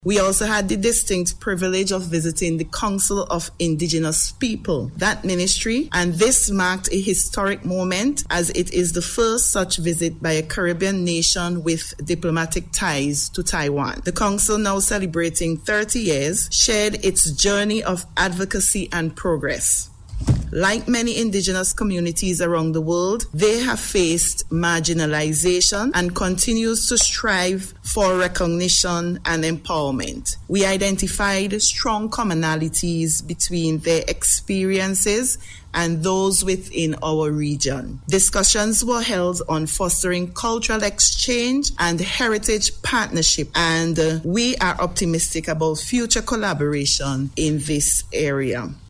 We also had the distinct privilege of visiting the Council of Indigenous People, that ministry, and this marked a historic moment as it is the first such visit by a Caribbean nation with diplomatic ties to Taiwan. The Council, now celebrating 30 years, shared its journey of advocacy and progress. Like many indigenous communities around the world, they have faced marginalization and continues to strive for recognition and empowerment. We identified strong commonalities between their experiences and those within our region. Discussions were held on fostering cultural exchange and heritage partnership, and we are optimistic about future collaboration in this area.